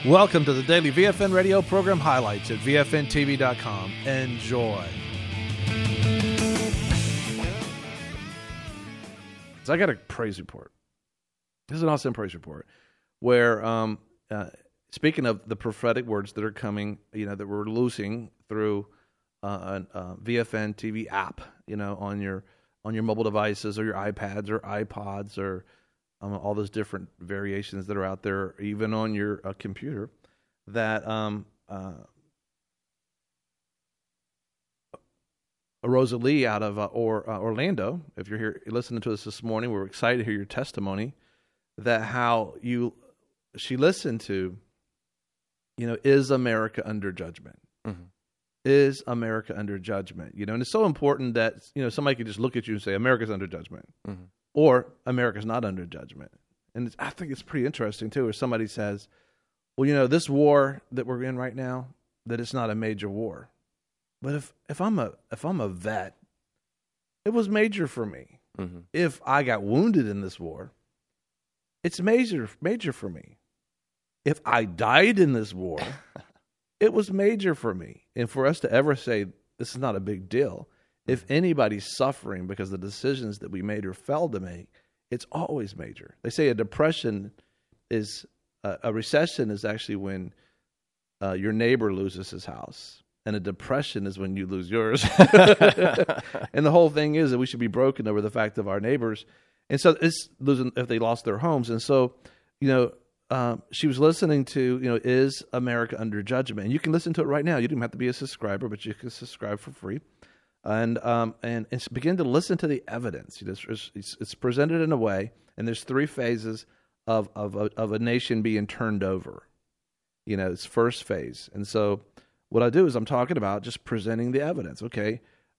Welcome to the daily VFN radio program highlights at VFNTV.com. Enjoy. So I got a praise report. This is an awesome praise report where, speaking of the prophetic words that are coming, that we're losing through a VFN TV app, on your mobile devices or your iPads or iPods or all those different variations that are out there, even on your computer, that Rosalie out of Orlando, if you're here listening to us this morning, we're excited to hear your testimony, that she listened to, is America under judgment? Mm-hmm. Is America under judgment? And it's so important that, somebody could just look at you and say, America's under judgment. Mm-hmm. Or America's not under judgment. And I think it's pretty interesting, too, if somebody says, well, this war that we're in right now, that it's not a major war. But if I'm a vet, it was major for me. Mm-hmm. If I got wounded in this war, it's major for me. If I died in this war, it was major for me. And for us to ever say this is not a big deal, if anybody's suffering because the decisions that we made or failed to make, it's always major. They say a depression is a recession is actually when your neighbor loses his house, and a depression is when you lose yours. And the whole thing is that we should be broken over the fact of our neighbors, and so it's losing if they lost their homes. And so, she was listening to is America under judgment? And you can listen to it right now. You don't have to be a subscriber, but you can subscribe for free. And it's begin to listen to the evidence. It's presented in a way, and there's three phases of a nation being turned over. It's first phase. And so what I do is I'm talking about just presenting the evidence. Okay,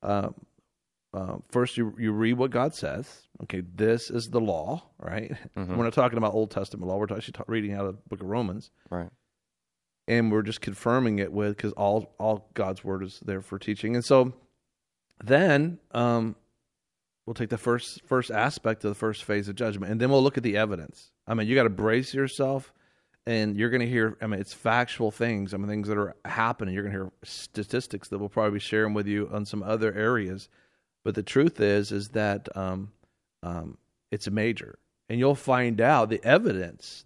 first you read what God says. Okay, this is the law, right? Mm-hmm. We're not talking about Old Testament law. We're actually reading out of the book of Romans, right? And we're just confirming it with, because all God's word is there for teaching. And so then we'll take the first aspect of the first phase of judgment, and then we'll look at the evidence. You got to brace yourself, and you're going to hear, it's factual things, things that are happening. You're going to hear statistics that we'll probably be sharing with you on some other areas. But the truth is that it's major, and you'll find out the evidence,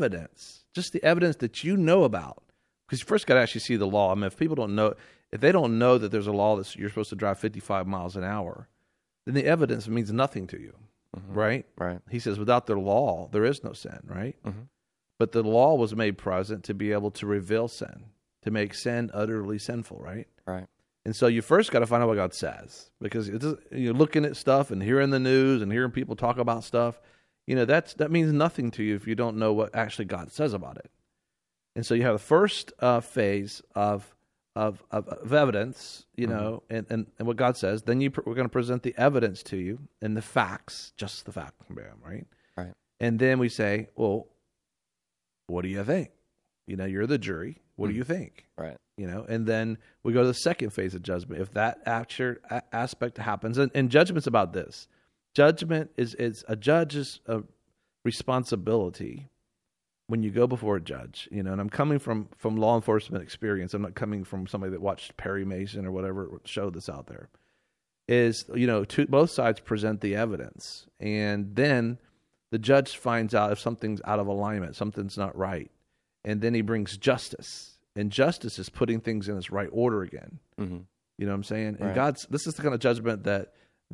just the evidence that you know about, because you first got to actually see the law. If people don't know, if they don't know that there's a law that you're supposed to drive 55 miles an hour, then the evidence means nothing to you, mm-hmm. right? Right. He says, without the law, there is no sin, right? Mm-hmm. But the law was made present to be able to reveal sin, to make sin utterly sinful, right? Right. And so you first got to find out what God says, because you're looking at stuff and hearing the news and hearing people talk about stuff. That means nothing to you if you don't know what actually God says about it. And so you have the first phase of evidence, mm-hmm. and what God says. Then we're going to present the evidence to you and the facts, just the facts, right? Right. And then we say, well, what do you think? You're the jury. What do you think? Right. And then we go to the second phase of judgment. If that aspect happens, and judgment's about this. Judgment is a judge's responsibility when you go before a judge, and I'm coming from law enforcement experience. I'm not coming from somebody that watched Perry Mason or whatever show that's out there. Is, both sides present the evidence, and then the judge finds out if something's out of alignment, something's not right, and then he brings justice. And justice is putting things in its right order again. Mm-hmm. You know what I'm saying? And right. this is the kind of judgment that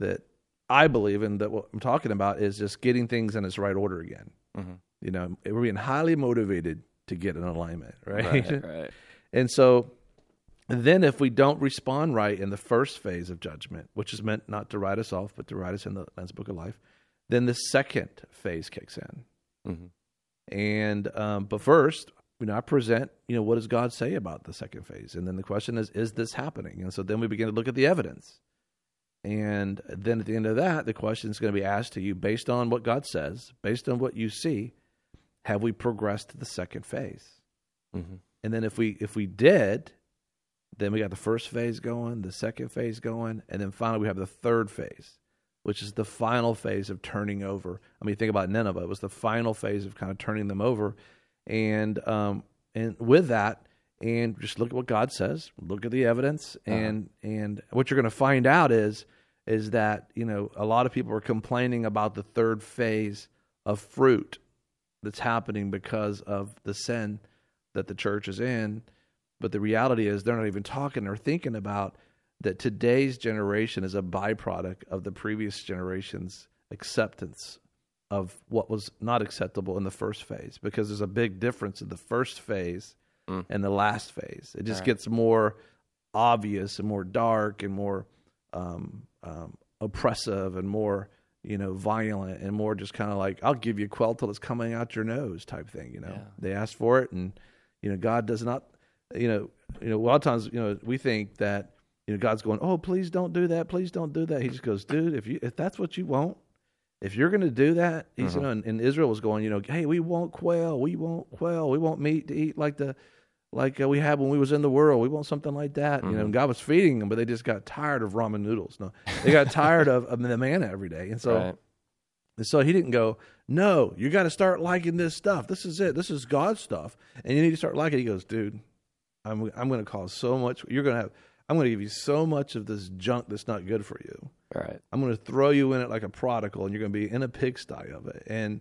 I believe in, that what I'm talking about is just getting things in its right order again. Mm-hmm. We're being highly motivated to get in alignment, right? Right. And so then if we don't respond right in the first phase of judgment, which is meant not to write us off, but to write us in the Lamb's Book of Life, then the second phase kicks in. Mm-hmm. And but first, I present, what does God say about the second phase? And then the question is this happening? And so then we begin to look at the evidence. And then at the end of that, the question is going to be asked to you based on what God says, based on what you see, have we progressed to the second phase? Mm-hmm. And then if we did, then we got the first phase going, the second phase going, and then finally we have the third phase, which is the final phase of turning over. Think about Nineveh. It was the final phase of kind of turning them over. And and with that, and just look at what God says, look at the evidence, and what you're going to find out is that, you know, a lot of people are complaining about the third phase of fruit that's happening because of the sin that the church is in. But the reality is they're not even talking or thinking about that today's generation is a byproduct of the previous generation's acceptance of what was not acceptable in the first phase, because there's a big difference in the first phase and the last phase. It just gets more obvious and more dark and more oppressive and more, you know, violent and more just kind of like, I'll give you quail till it's coming out your nose type thing. You know, they asked for it, and, you know, God does not, you know, a lot of times, you know, we think that, you know, God's going, oh, please don't do that. Please don't do that. He just goes, dude, if that's what you want, if you're going to do that, he's, you know, and Israel was going, you know, hey, we want quail. We want quail. We want meat to eat like we had when we was in the world. We want something like that. You know, and God was feeding them, but they just got tired of ramen noodles. No, they got tired of the manna every day. And so, and so he didn't go, no, you got to start liking this stuff. This is it. This is God's stuff. And you need to start liking it. He goes, dude, I'm going to cause so much. I'm going to give you so much of this junk that's not good for you. Right. I'm going to throw you in it like a prodigal, and you're going to be in a pigsty of it. And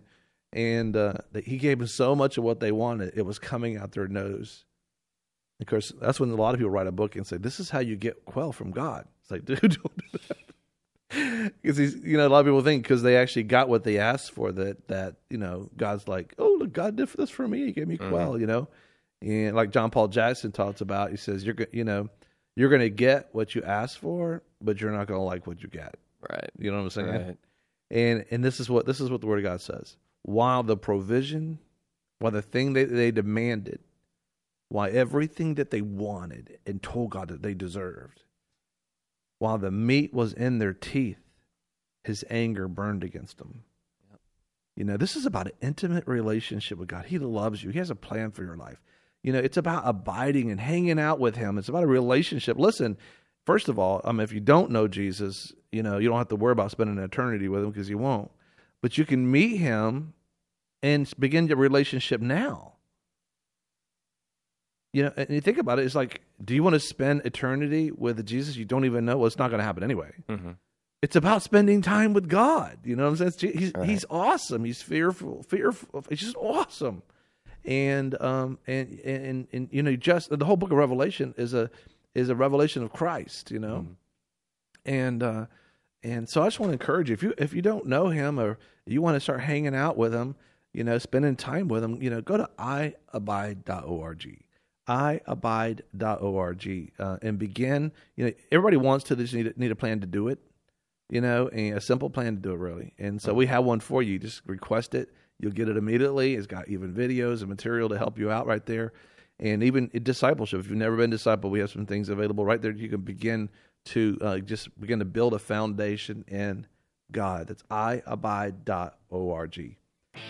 he gave them so much of what they wanted, it was coming out their nose. Of course, that's when a lot of people write a book and say, this is how you get quail from God. It's like, dude, don't do that. Because you know, a lot of people think because they actually got what they asked for, that you know, God's like, oh, look, God did this for me. He gave me quail, you know. And like John Paul Jackson talks about, he says, you're going to get what you asked for, but you're not going to like what you get. Right. You know what I'm saying? Right. And this is what the Word of God says. While the thing they demanded, while everything that they wanted and told God that they deserved, while the meat was in their teeth, his anger burned against them. Yep. You know, this is about an intimate relationship with God. He loves you. He has a plan for your life. You know, it's about abiding and hanging out with him. It's about a relationship. Listen, first of all, if you don't know Jesus, you know, you don't have to worry about spending an eternity with him, because you won't. But you can meet him and begin your relationship now. You know, and you think about it, it's like, do you want to spend eternity with Jesus you don't even know? Well, it's not going to happen anyway. Mm-hmm. It's about spending time with God. You know what I'm saying? He's awesome. He's fearful. He's just awesome. And you know, just the whole book of Revelation is a revelation of Christ, you know. And so I just want to encourage you, if you don't know him, or you want to start hanging out with him, you know, spending time with him, you know, go to iabide.org. iabide.org, and begin. You know, everybody wants to, they just need a plan to do it, you know, and a simple plan to do it, really. And so we have one for you. Just request it. You'll get it immediately. It's got even videos and material to help you out right there. And even discipleship. If you've never been discipled, we have some things available right there. You can begin to just begin to build a foundation in God. That's iabide.org.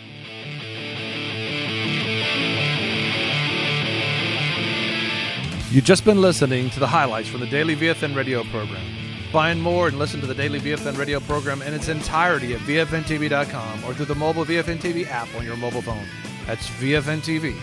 You've just been listening to the highlights from the Daily VFN radio program. Find more and listen to the Daily VFN radio program in its entirety at VFNTV.com or through the mobile VFN TV app on your mobile phone. That's VFNTV.com.